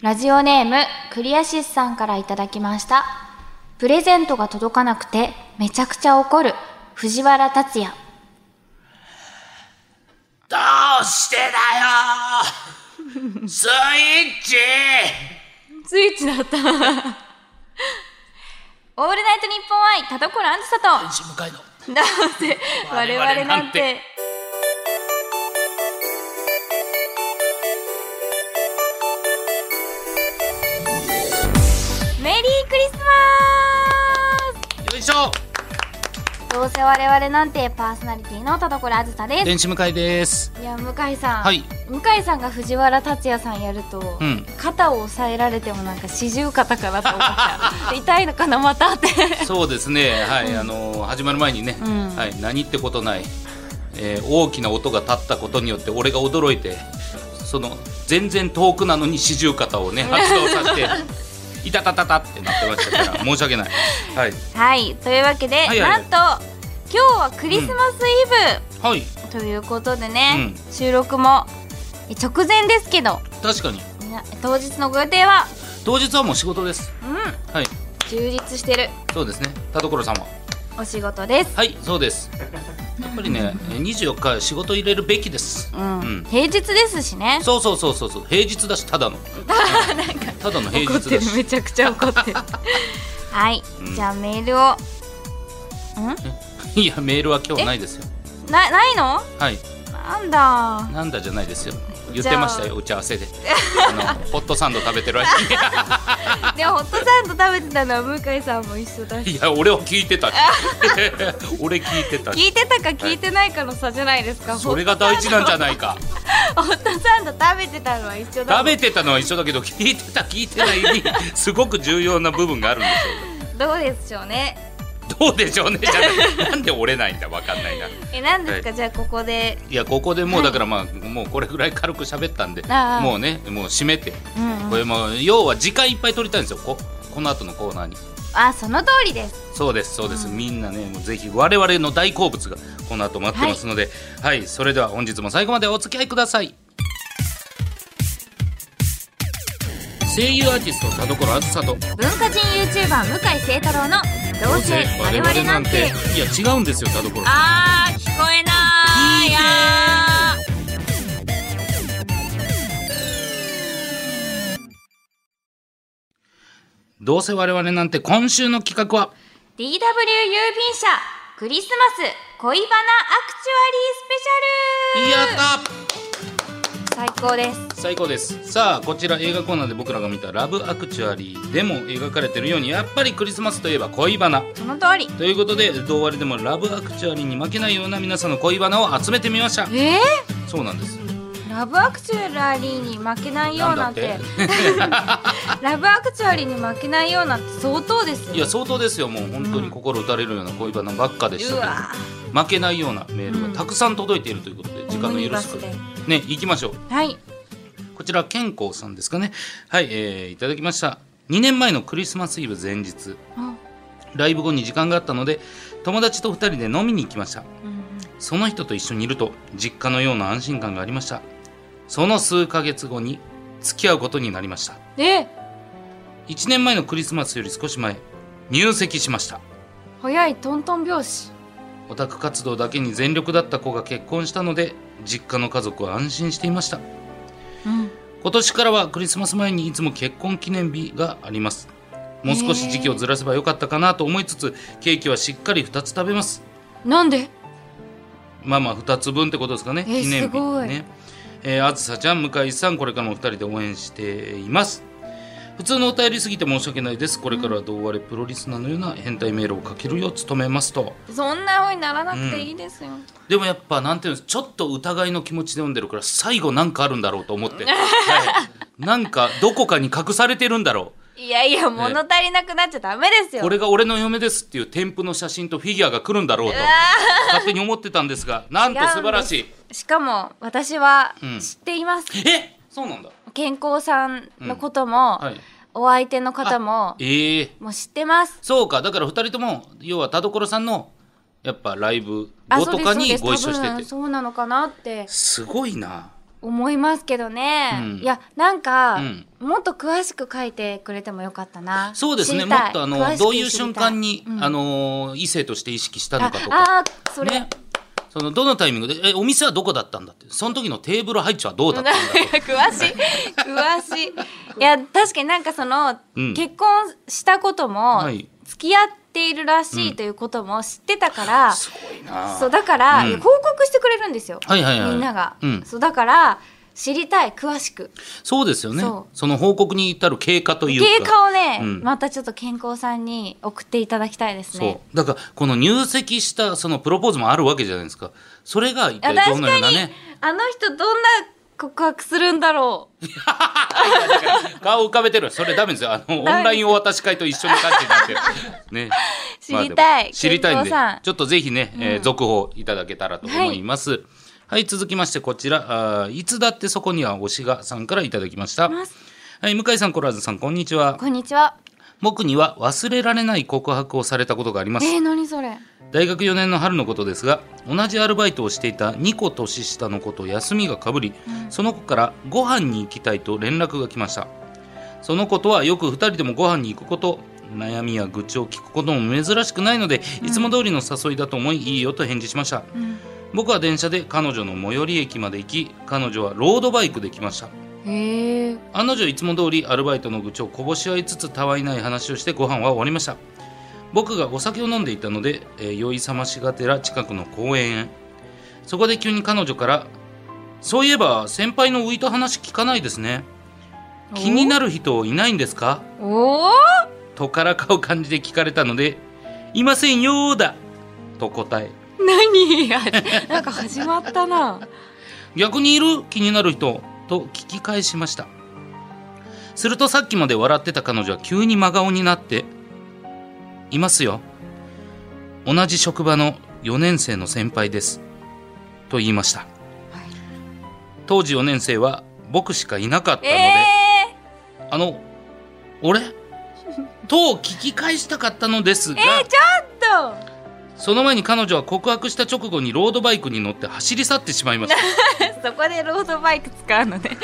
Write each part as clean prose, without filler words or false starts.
ラジオネームクリアシスさんからいただきました。プレゼントが届かなくてめちゃくちゃ怒る藤原竜也。 どうしてだよスイッチスイッチだったオールナイトニッポン愛田所あずさと天使向かいのどうせ我々なんて。メリークリスマよいしょ。 ス。どうせ我々なんてパーソナリティの田所あずさです。 天使向かいです。 いや向井さん、 はい、 向井さんが藤原竜也さんやると、肩を押さえられてもなんか四十肩かなと思っちゃう痛いのかなまたってそうですね、はい、始まる前にね、はい、何ってことない、大きな音が立ったことによって俺が驚いて、その全然遠くなのに四十肩をね発動させていたたたたってなってましたから申し訳ない。はい、 はい、というわけで、はいはいはい、なんと今日はクリスマスイブ、はい、ということでね、収録も直前ですけど、 確かに当日のご予定は？ 当日はもう仕事です。はい、 充実してる。 そうですね。田所さんはお仕事です。 はい、そうです。やっぱりね24日仕事入れるべきです。 平日ですしね。 そう平日だし、ただのただの平日だし。 怒ってる、めちゃくちゃ怒ってるはい、じゃあメールをいやメールは今日ないですよ。 ないの？ はい。なんだじゃないですよ。言ってましたよ、打ち合わせでホットサンド食べてる間にでもホットサンド食べてたのは向井さんも一緒だし。 いや俺は聞いてた俺聞いてた聞いてたか聞いてないかの差じゃないですか。 それが大事なんじゃないかホットサンド食べてたのは一緒だ。 食べてたのは一緒だけど、聞いてた聞いてないにすごく重要な部分があるんでしょう。 どうでしょうね。 どうでしょうねじゃないなんで折れないんだ、わかんないな。 何ですか、はい、じゃあここで。 いやここでもうだからもうこれぐらい軽く喋ったんで、もうねもう締めて、これも要は時間いっぱい取りたいんですよ、この後のコーナーに。 その通りです。 そうです、みんなねもうぜひ我々の大好物がこの後待ってますので、はい、それでは本日も最後までお付き合いください。声優アーティスト田所あずさと文化人 YouTuber 向井聖太郎のどうせ我々なんて。 いや違うんですよ田所。聞こえないどうせ我々なんて。今週の企画は DW 郵便社クリスマス恋バナアクチュアリースペシャル。 やった。 最高です。 最高です。さあこちら映画コーナーで僕らが見たラブアクチュアリーでも描かれているように、やっぱりクリスマスといえば恋バナ。 その通りということで、同割でもラブアクチュアリーに負けないような皆さんの恋バナを集めてみました。そうなんです。 ラブアクチュアリーに負けないようなんてラブアクチュアリーに負けないようなんて相当ですよ。 いや相当ですよ。もう本当に心打たれるような恋バナばっかでしたけど、負けないようなメールがたくさん届いているということで、時間の許すかね、行きましょう。 はい、 こちら健康さんですかね。はい、いただきました。2年前のクリスマスイブ前日、ライブ後に時間があったので友達と2人で飲みに行きました。その人と一緒にいると実家のような安心感がありました。その数ヶ月後に付き合うことになりました。1年前のクリスマスより少し前、入籍しました。 早いトントン拍子。 オタク活動だけに全力だった子が結婚したので実家の家族は安心していました。今年からはクリスマス前にいつも結婚記念日があります。もう少し時期をずらせばよかったかなと思いつつ、ケーキはしっかり2つ食べます。 なんで？ 2つ分ってことですかね、記念日ね。あずさちゃん、向井さん、これからも2人で応援しています。普通のお便りすぎて申し訳ないです。これからはどうあれプロリスナーのような変態メールをかけるよう努めますと。 そんな風にならなくていいですよ。 でもやっぱなんていうんです、ちょっと疑いの気持ちで読んでるから、最後なんかあるんだろうと思って、なんかどこかに隠されてるんだろう。 いや物足りなくなっちゃダメですよ。 これが俺の嫁ですっていう添付の写真とフィギュアが来るんだろうと勝手に思ってたんですが、なんと素晴らしい。 しかも私は知っています。 そうなんだ。 健康さんのことも、お相手の方も、もう知ってます。 そうか、だから2人とも要は田所さんのやっぱライブ後とかにご一緒してて。 そうなのかなって。 すごいな。 思いますけどね、いやなんか、もっと詳しく書いてくれてもよかったな。 そうですね、もっとどういう瞬間に、異性として意識したのかとか、 それ、ね、 そのどのタイミングでお店はどこだったんだって、その時のテーブル配置はどうだったんだ詳しいいや確かになんかその、結婚したことも、付き合っているらしいということも知ってたから、 すごいな。 そうだから、報告してくれるんですよ、みんなが、そうだから知りたい、詳しく。 そうですよね。その報告に至る経過というか、 経過をね、またちょっと健康さんに送っていただきたいですね。 そうだからこの入籍したそのプロポーズもあるわけじゃないですか。それが一体どのようなね、 あの人どんな告白するんだろう顔浮かべてる。それダメですよ。オンラインお渡し会と一緒の感じになってるね。 知りたい、 知りたいんで、ちょっとぜひね、続報いただけたらと思います。はい、続きましてこちら、いつだってそこには推しがさんからいただきました。はい、向井さん、コラーズさん、こんにちは。 こんにちは。 僕には忘れられない告白をされたことがあります。 何それ。 大学4年の春のことですが、同じアルバイトをしていた2個年下の子と休みがかぶり、その子からご飯に行きたいと連絡が来ました。その子とはよく2人でもご飯に行くこと、悩みや愚痴を聞くことも珍しくないので、いつも通りの誘いだと思い、いいよと返事しました。僕は電車で彼女の最寄り駅まで行き、彼女はロードバイクで来ました。案の定いつも通りアルバイトの愚痴をこぼし合いつつ、たわいない話をしてご飯は終わりました。僕がお酒を飲んでいたので、酔い覚ましがてら近くの公園へ。そこで急に彼女から、そういえば先輩の浮いた話聞かないですね、気になる人いないんですかとからかう感じで聞かれたので、いませんよーだと答え、 何なんか始まったな。 逆にいる気になる人と聞き返しました。するとさっきまで笑ってた彼女は急に真顔になって、いますよ、同じ職場の4年生の先輩ですと言いました。当時4年生は僕しかいなかったので、俺と聞き返したかったのですが、 ちょっとその前に彼女は告白した直後にロードバイクに乗って走り去ってしまいましたそこでロードバイク使うのね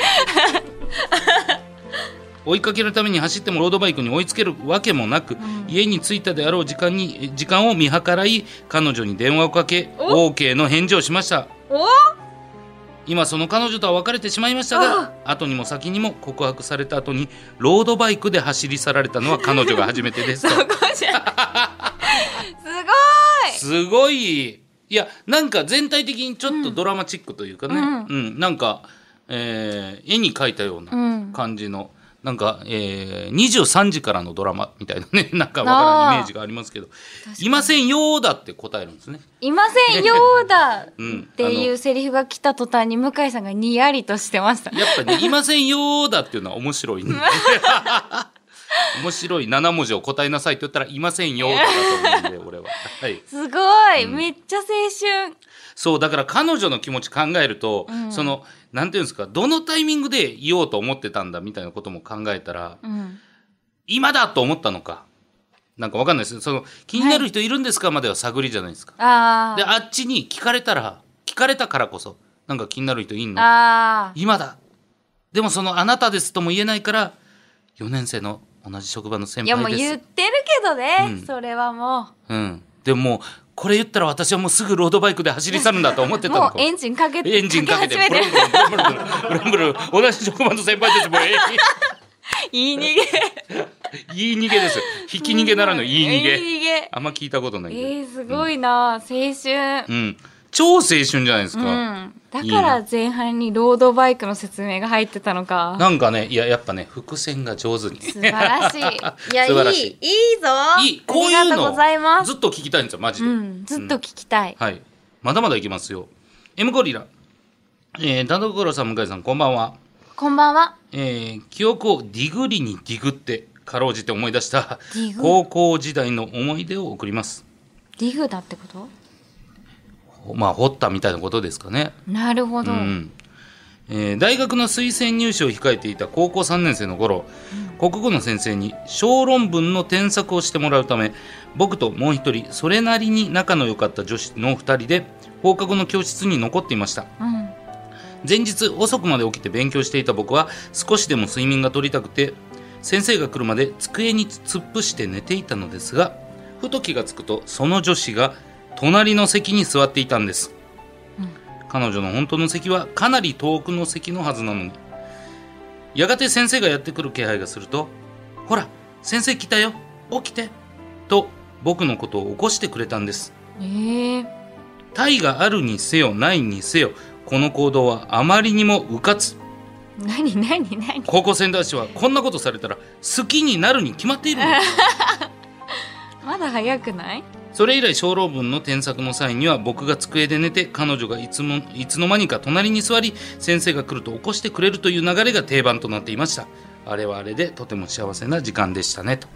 追いかけるために走ってもロードバイクに追いつけるわけもなく、家に着いたであろう時間を見計らい、彼女に電話をかけ OK の返事をしました。今その彼女とは別れてしまいましたが、後にも先にも告白された後にロードバイクで走り去られたのは彼女が初めてですとそこじゃすごい。いや、なんか全体的にちょっとドラマチックというかね、なんか、絵に描いたような感じの、なんか、23時からのドラマみたいなね、なんかわからんイメージがありますけど、いませんよーだって答えるんですね。 いませんよーだっていうセリフが来た途端に向井さんがにやりとしてました。 やっぱね、いませんよーだっていうのは面白いね面白い7文字を答えなさいって言ったらいませんよだと思うんで俺は、はい、 すごい、めっちゃ青春。 そうだから彼女の気持ち考えると、そのなんていうんですか、どのタイミングで言おうと思ってたんだみたいなことも考えたら、今だと思ったのかなんか分かんないです。その気になる人いるんですかまでは探りじゃないですか。であっちに聞かれたからこそなんか気になる人いんの今だ。でもそのあなたですとも言えないから4年生の同じ職場の先輩です。いやもう言ってるけどね、それはもう、でももうこれ言ったら私はもうすぐロードバイクで走り去るんだと思ってたのか。 もうエンジンかけてブルンブルンブルンブルンブルン同じ職場の先輩です。もういい逃げいい逃げです。引き逃げならぬいい逃げ。あんま聞いたことない。 すごいな、青春。 超青春じゃないですか。 だから前半にロードバイクの説明が入ってたのか。 なんかね、いややっぱね伏線が上手に。 素晴らしい。いやいいぞ。 いい、こういうのずっと聞きたいんですよマジで。 ずっと聞きたい。 はい、まだまだいきますよ。M ゴリラ、田所さん向井さんこんばんは。 こんばんは。 記憶をディグリにディグってかろうじて思い出した高校時代の思い出を送ります。 ディグだってこと？ まあ掘ったみたいなことですかね。 なるほど。 大学の推薦入試を控えていた高校3年生の頃、国語の先生に小論文の添削をしてもらうため、僕ともう一人それなりに仲の良かった女子の2人で放課後の教室に残っていました。 前日遅くまで起きて勉強していた僕は少しでも睡眠が取りたくて先生が来るまで机に突っ伏して寝ていたのですが、ふと気がつくとその女子が隣の席に座っていたんです、彼女の本当の席はかなり遠くの席のはずなのに、やがて先生がやってくる気配がすると、ほら先生来たよ起きてと僕のことを起こしてくれたんです。体があるにせよないにせよこの行動はあまりにもうかつ。 何高校生男子はこんなことされたら好きになるに決まっているのまだ早くない？ それ以来小論文の添削の際には僕が机で寝て彼女がいつの間にか隣に座り先生が来ると起こしてくれるという流れが定番となっていました。あれはあれでとても幸せな時間でしたねと。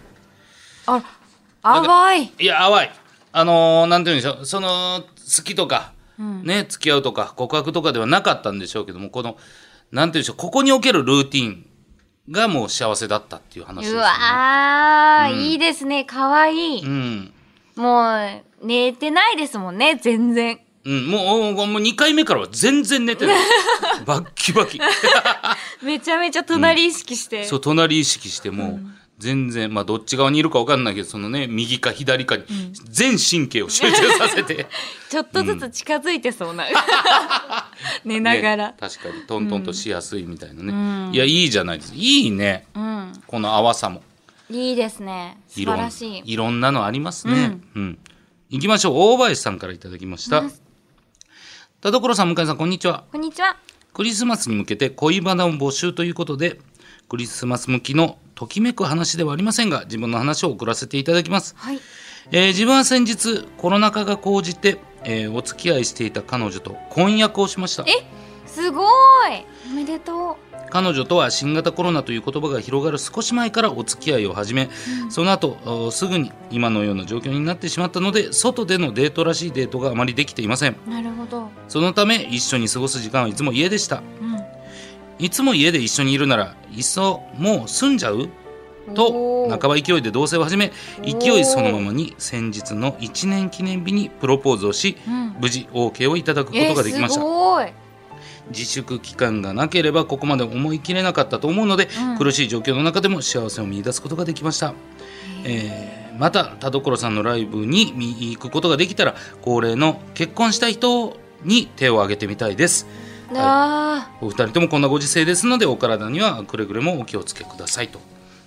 淡い。 いや淡い。なんて言うんでしょう、その好きとか、ね、付き合うとか告白とかではなかったんでしょうけども、このなんて言うんでしょう、ここにおけるルーティンがもう幸せだったっていう話ですよね。 うわー、いいですね、かわいい、もう寝てないですもんね全然。 もう2回目からは全然寝てないバッキバキめちゃめちゃ隣意識して、 そう隣意識してもう、全然どっち側にいるか分かんないけどそのね右か左かに全神経を集中させて、 ちょっとずつ近づいてそうな、寝ながら、 ね、確かにトントンとしやすいみたいなね、いやいいじゃないですか、いいね、この淡さもいいですね、素晴らしい。 いろんなのありますね。行きましょう。大林さんからいただきました。田所さん、向井さん、こんにちは。 こんにちは。 クリスマスに向けて恋バナを募集ということで、クリスマス向きのときめく話ではありませんが自分の話を送らせていただきます。自分は先日コロナ禍が高じて、お付き合いしていた彼女と婚約をしました。 すごい、おめでとう。 彼女とは新型コロナという言葉が広がる少し前からお付き合いを始め、その後すぐに今のような状況になってしまったので、外でのデートらしいデートがあまりできていません。 なるほど。 そのため一緒に過ごす時間はいつも家でした。いつも家で一緒にいるならいっそもう住んじゃうと半ば勢いで同棲を始め、勢いそのままに先日の1年記念日にプロポーズをし、無事 OK をいただくことができました。 すごい。 自粛期間がなければここまで思い切れなかったと思うので、苦しい状況の中でも幸せを見出すことができました。また田所さんのライブに見に行くことができたら恒例の結婚した人に手を挙げてみたいです。お二人ともこんなご時世ですのでお体にはくれぐれもお気をつけくださいと。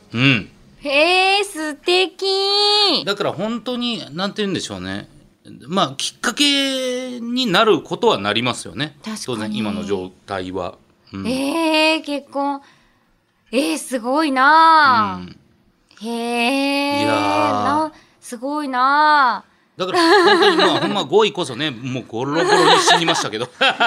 素敵。 だから本当になんて言うんでしょうね、きっかけになることはなりますよね。当然今の状態は、結婚すごいな、いやすごいな。 だから本当にほんま5位こそねもうゴロゴロに死にましたけど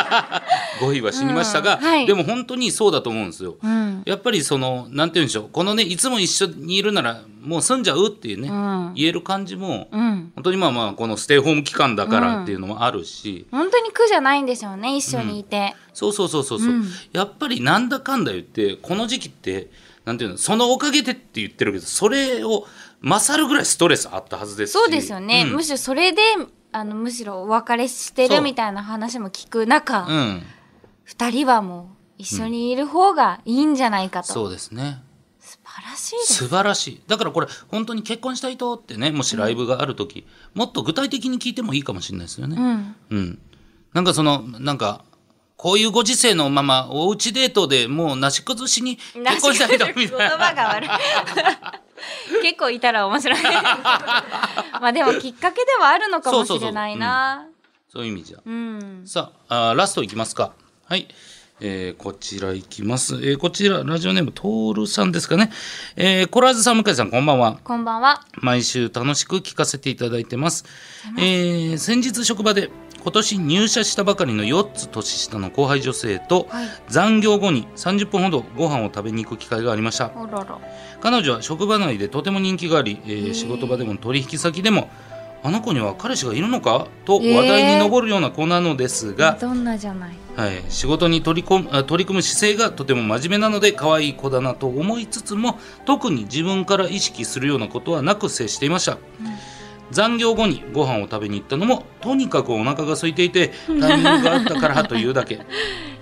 5位は死にましたが、でも本当にそうだと思うんですよ。やっぱりそのなんて言うんでしょう、このねいつも一緒にいるならもう住んじゃうっていうね、言える感じも、本当にこのステイホーム期間だからっていうのもあるし、 本当に苦じゃないんでしょうね一緒にいて、 そう、やっぱりなんだかんだ言ってこの時期ってなんていうの、そのおかげでって言ってるけどそれを勝るぐらいストレスあったはずですし。そうですよね、むしろそれでむしろお別れしてるみたいな話も聞く中、2人はもう一緒にいる方がいいんじゃないかと。 そうですね、 素晴らしいです。 素晴らしい。だからこれ本当に結婚したい人ってね、もしライブがある時、もっと具体的に聞いてもいいかもしれないですよね。なんかそのこういうご時世のままおうちデートでもうなし崩しに結婚したい人みたいな。 言葉が悪い結構いたら面白いでもきっかけではあるのかもしれないな。 そういう意味じゃ、さあラストいきますか。はい、こちらいきます。こちらラジオネームトールさんですかね。コラーズさん、向井さん、こんばんは。 こんばんは。 毎週楽しく聞かせていただいてます。先日職場で今年入社したばかりの4つ年下の後輩女性と、残業後に30分ほどご飯を食べに行く機会がありました。彼女は職場内でとても人気があり、仕事場でも取引先でもあの子には彼氏がいるのかと話題に上るような子なのですが、 どんなじゃない、 仕事に取り組む姿勢がとても真面目なので可愛い子だなと思いつつも、特に自分から意識するようなことはなく接していました。残業後にご飯を食べに行ったのもとにかくお腹が空いていてタイミングがあったからというだけ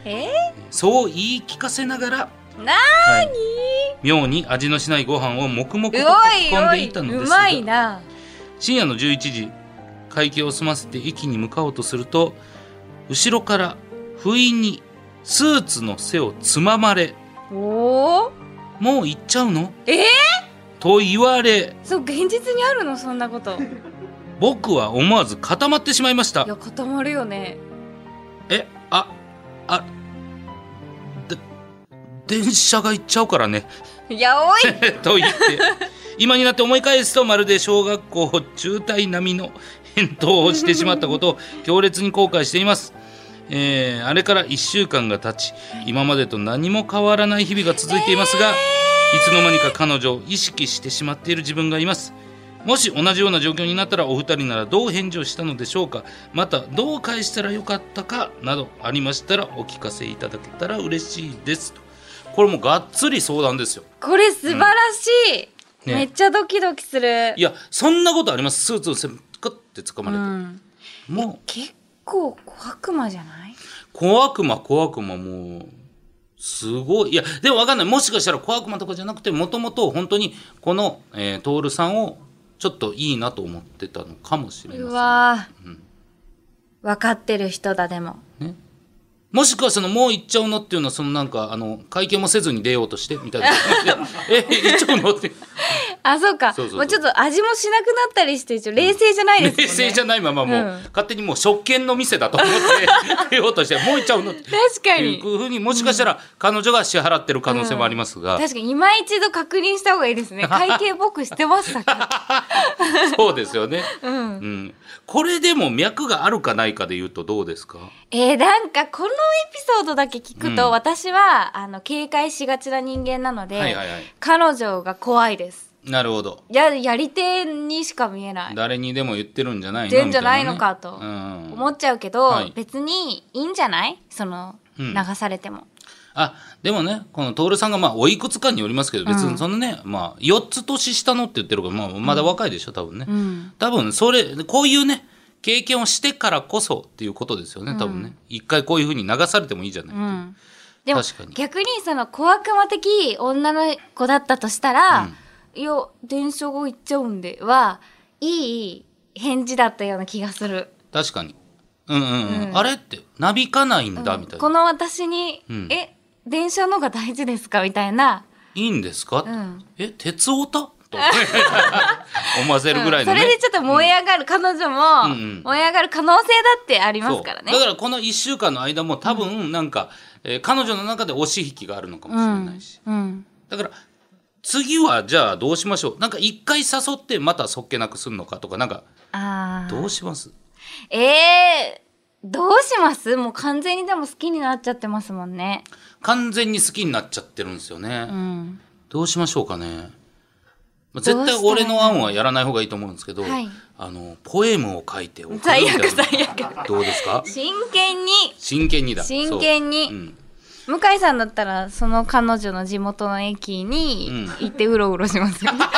そう言い聞かせながら、 なーに、 妙に味のしないご飯を黙々とかき込んでいたのですが、 うまいな。 深夜の11時、会計を済ませて駅に向かおうとすると、後ろから不意にスーツの背をつままれ、 おー、 もう行っちゃうのと言われ、 そう、現実にあるのそんなこと。 僕は思わず固まってしまいました。 いや、固まるよね。 電車が行っちゃうからね。 いや、おいと言って、今になって思い返すと、まるで小学校中退並みの返答をしてしまったことを強烈に後悔しています。あれから1週間が経ち、今までと何も変わらない日々が続いていますが、いつの間にか彼女を意識してしまっている自分がいます。もし同じような状況になったら、お二人ならどう返事をしたのでしょうか。またどう返したらよかったかなどありましたらお聞かせいただけたら嬉しいですと。これもがっつり相談ですよ。 これ素晴らしい、めっちゃドキドキする。 いや、そんなことあります。スーツをカッて掴まれて、もう結構小悪魔じゃない？ 小悪魔もうすごい。いや、でも分かんない。もしかしたら小悪魔とかじゃなくて、もともと本当にこの徹さんをちょっといいなと思ってたのかもしれません。 うわー、分かってる人だ。でもね、もしくはもう行っちゃうのっていうのは、なんか会見もせずに出ようとしてみたいな行っちゃうのってあ、そうか。もうちょっと味もしなくなったりして、冷静じゃないですもんね。 冷静じゃないまま、もう、勝手にもう食券の店だと思って出ようとして、もう行っちゃうのって確かにいうふうに、もしかしたら彼女が支払ってる可能性もありますが、 確かに今一度確認した方がいいですね。会計僕してましたか？ そうですよね、これでも脈があるかないかで言うとどうですか？ なんかこのエピソードだけ聞くと、私は警戒しがちな人間なので、彼女が怖いです。 なるほど。 やり手にしか見えない。 誰にでも言ってるんじゃないの？ 言ってんじゃないのかと思っちゃうけど、別にいいんじゃない？流されても。 でもね、この徹さんがおいくつかによりますけど、別にね、4つ年下のって言ってるから、まだ若いでしょ多分ね、多分こういうね経験をしてからこそっていうことですよね、多分ね。一回こういうふうに流されてもいいじゃないっていう。 でも逆に小悪魔的女の子だったとしたら、いや電車が行っちゃうんではいい返事だったような気がする。 確かに。あれってなびかないんだみたいな。 この私に、電車のが大事ですかみたいな。 いいんですか？鉄オタと思わせるぐらいのね。 それでちょっと燃え上がる、彼女も燃え上がる可能性だってありますからね。 だからこの1週間の間も多分なんか、彼女の中で押し引きがあるのかもしれないし、だから次はじゃあどうしましょう。なんか一回誘ってまたそっけなくするのかとか、なんかどうします？ どうします？もう完全にでも好きになっちゃってますもんね。 完全に好きになっちゃってるんですよね、どうしましょうかね。絶対俺の案はやらない方がいいと思うんですけど、ポエムを書いて送るみたいな。最悪どうですか？真剣にだ。 真剣に、向井さんだったらその彼女の地元の駅に行ってうろうろしますよね。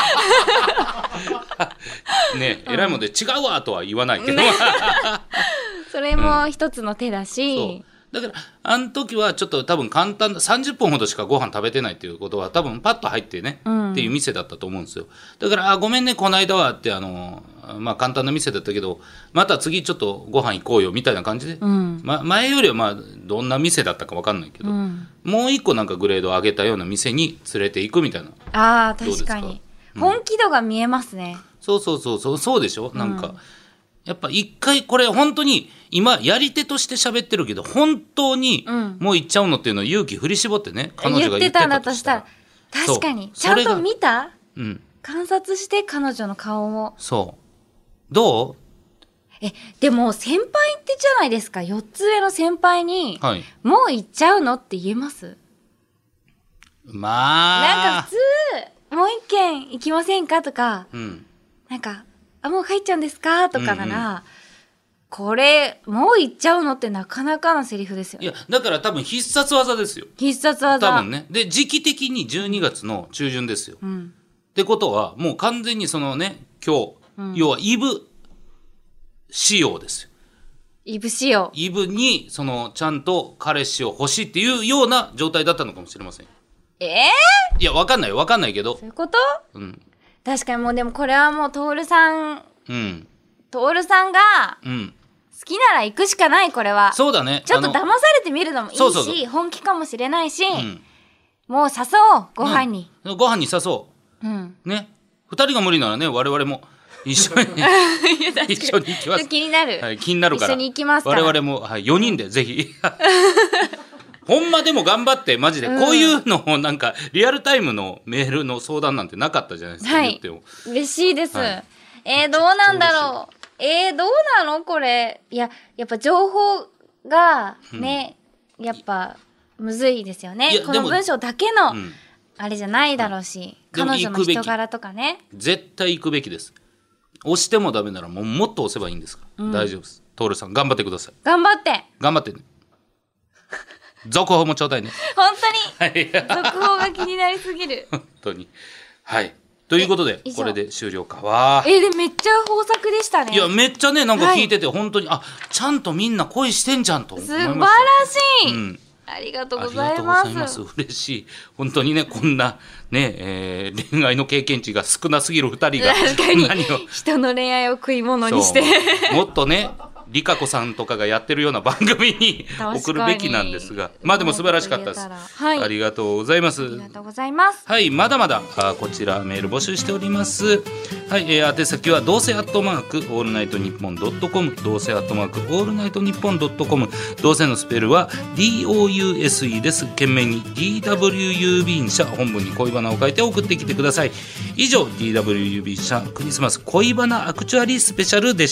ね、偉いもんで違うわとは言わないけど、 それも一つの手だし、 だからあの時はちょっと多分簡単だ、30分ほどしかご飯食べてないっていうことは多分パッと入ってね、っていう店だったと思うんですよ。だからごめんねこの間はって簡単な店だったけど、また次ちょっとご飯行こうよみたいな感じで、前よりはどんな店だったか分かんないけど、もう一個なんかグレードを上げたような店に連れて行くみたいな。 確かに本気度が見えますね。 そうでしょ。なんかやっぱ一回これ本当に今やり手として喋ってるけど、本当にもう行っちゃうのっていうのを勇気振り絞ってね、彼女が言ってたんだとしたら、 確かにちゃんと見た、観察して彼女の顔を。 どう？ でも先輩ってじゃないですか。4つ上の先輩に、もう行っちゃうのって言えます？なんか普通もう一軒行きませんかとか、なんかもう帰っちゃうんですかとかなら、これもう行っちゃうのってなかなかのセリフですよね。 いやだから多分必殺技ですよ。 必殺技多分ね。で時期的に12月の中旬ですよ、ってことはもう完全に今日、要はイブ仕様ですよ。 イブ仕様。 イブにちゃんと彼氏を欲しいっていうような状態だったのかもしれません。いや、わかんないけど。 そういうこと？ うん。 確かにもうでもこれはもう徹さん、 うん。 徹さんが、 うん。 好きなら行くしかない、これは。 そうだね。 ちょっと騙されてみるのもいいし、そう本気かもしれないし、もう誘おう、ご飯に。 ご飯に誘おう。うん。 ね。二人が無理ならね、我々も一緒に一緒に行きます。 気になる。 はい、気になるから。 一緒に行きますから。 我々も、はい、4人でぜひ。ほんまでも頑張って、マジで。こういうのをなんか、リアルタイムのメールの相談なんてなかったじゃないですか、言っても。 嬉しいです。どうなんだろう。どうなのこれ。いや、やっぱ情報がね、やっぱむずいですよね。この文章だけのあれじゃないだろうし、彼女の人柄とかね。 絶対行くべきです。押してもダメならもっと押せばいいんですから、大丈夫です。徹さん頑張ってください。 頑張ってね。続報もちょうだいね。 本当に続報が気になりすぎる。 本当に。はい。ということで、これで終了かわ。 でめっちゃ豊作でしたね。 いや、めっちゃね、なんか聞いてて、本当に、ちゃんとみんな恋してんじゃんと思いました。 素晴らしい。ありがとうございます。ありがとうございます。 嬉しい。本当にね、こんな、ね、恋愛の経験値が少なすぎる2人が、 確かに人の恋愛を食い物にして。 もっとね、リカ子さんとかがやってるような番組に送るべきなんですが、まあでも素晴らしかったです。ありがとうございます。 ありがとうございます。 はい、まだまだこちらメール募集しております。はい、宛先はどうせ@オールナイトニッポン.com、どうせオールナイトニッポン.com、どうせのスペルは DOUSE です。懸命に DW 郵便車、本文に恋バナを書いて送ってきてください。以上、DW 郵便車クリスマス恋バナアクチュアリースペシャルでした。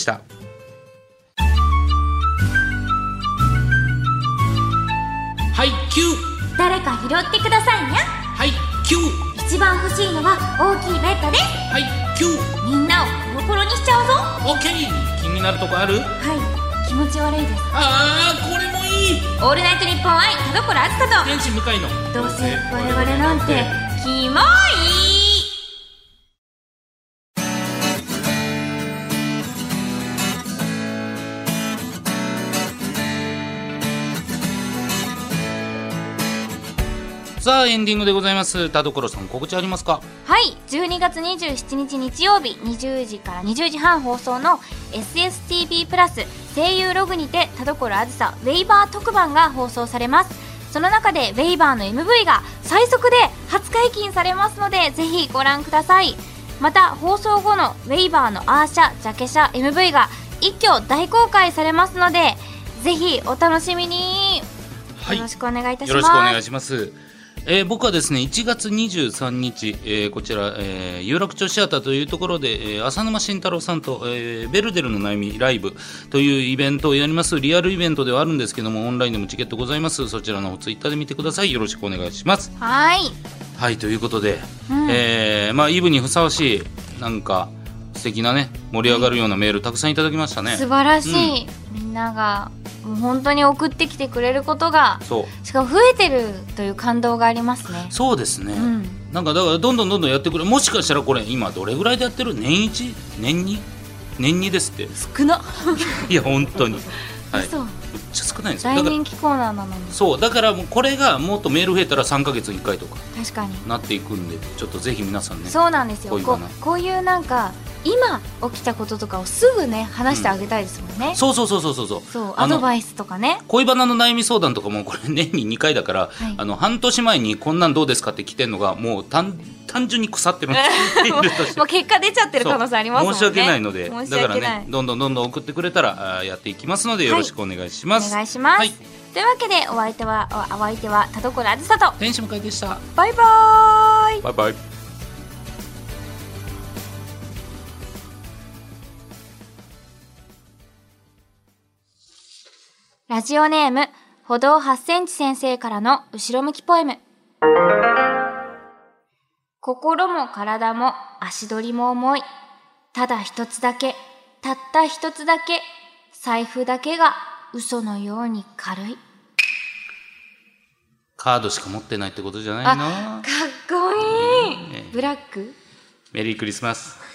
はいキュー、 誰か拾ってくださいにゃ。 はいキュー、 一番欲しいのは大きいベッドです。 はいキュー、 みんなをコロコロにしちゃうぞ。 オッケー。気になるとこある？ はい、気持ち悪いです。 これもいい。 オールナイトニッポン愛田所あずさと天使向かいのどうせ我々なんてキモい。 さあエンディングでございます。田所さん、告知ありますか？ はい、12月27日日曜日20時から20時半放送の SSTV プラス声優ログにて田所あずさウェイバー特番が放送されます。その中でウェイバーの MV が最速で初解禁されますのでぜひご覧ください。また放送後のウェイバーのアーシャジャケ写 MV が一挙大公開されますのでぜひお楽しみに。よろしくお願いいたします。 よろしくお願いします。僕はですね1月23日、こちら、有楽町シアターというところで、浅沼慎太郎さんと、ベルデルの悩みライブというイベントをやります。リアルイベントではあるんですけどもオンラインでもチケットございます。そちらのツイッターで見てください。よろしくお願いします。 はいということで、イブにふさわしいなんか素敵なね盛り上がるようなメールたくさんいただきましたね。 素晴らしい、みんながもう本当に送ってきてくれることがしかも増えてるという感動がありますね。 そうですね、なんかだからどんどんやってくれ。もしかしたらこれ今どれぐらいでやってる？年 1？ 年 2？ 年2ですって。 少な。 いや本当に、 はい、めっちゃ少ないんですよ。 大人気コーナーなのに。 そうだからもうこれがもっとメール増えたら3ヶ月に1回とか確かになっていくんでちょっとぜひ皆さんね。 そうなんですよ。こういうなんか今起きたこととかをすぐね話してあげたいですもんね。 そうアドバイスとかね。 恋バナの悩み相談とかもこれ年に2回だから、半年前にこんなんどうですかって来てるのがもう単純に腐ってるんですもう結果出ちゃってる可能性ありますもんね。 申し訳ないのでだからねどんどん送ってくれたらやっていきますのでよろしくお願いします。 お願いします、というわけでお相手は田所あずさと天使向井でした。 バイバーイ。 バイバイ。 ラジオネーム歩道8センチ先生からの後ろ向きポエム。心も体も足取りも重い。たった一つだけ財布だけが嘘のように軽い。 カードしか持ってないってことじゃないの？ かっこいい、ブラック。 メリークリスマス。